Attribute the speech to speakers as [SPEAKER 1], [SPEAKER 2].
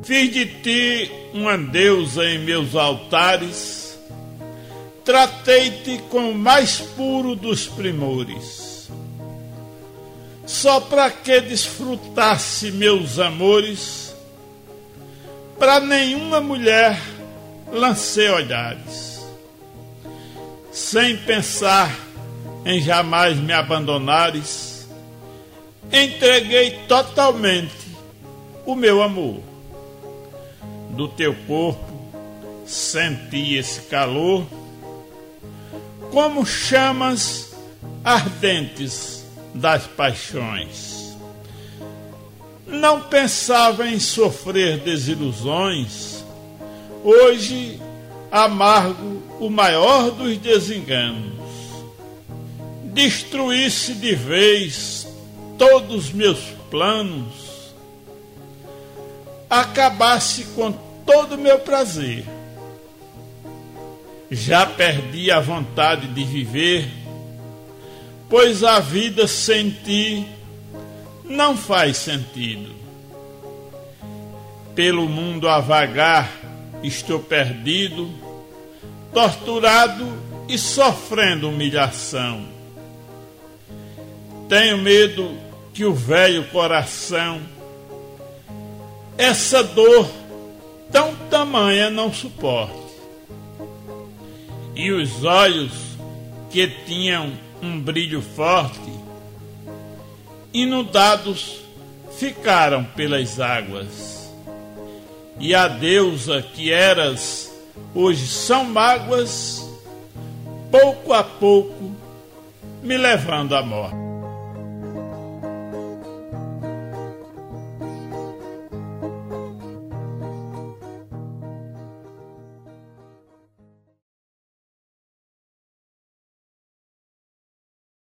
[SPEAKER 1] Fiz de ti uma deusa em meus altares, tratei-te com o mais puro dos primores. Só para que desfrutasse meus amores, para nenhuma mulher lancei olhares. Sem pensar em jamais me abandonares, entreguei totalmente o meu amor. Do teu corpo senti esse calor, como chamas ardentes das paixões. Não pensava em sofrer desilusões, hoje amargo o maior dos desenganos. Destruísse de vez todos meus planos, acabasse com todo o meu prazer. Já perdi a vontade de viver, pois a vida sem ti não faz sentido. Pelo mundo a vagar estou perdido, torturado e sofrendo humilhação. Tenho medo que o velho coração essa dor tão tamanha não suporte. E os olhos que tinham um brilho forte, inundados ficaram pelas águas. E a deusa que eras, hoje são mágoas, pouco a pouco me levando à morte.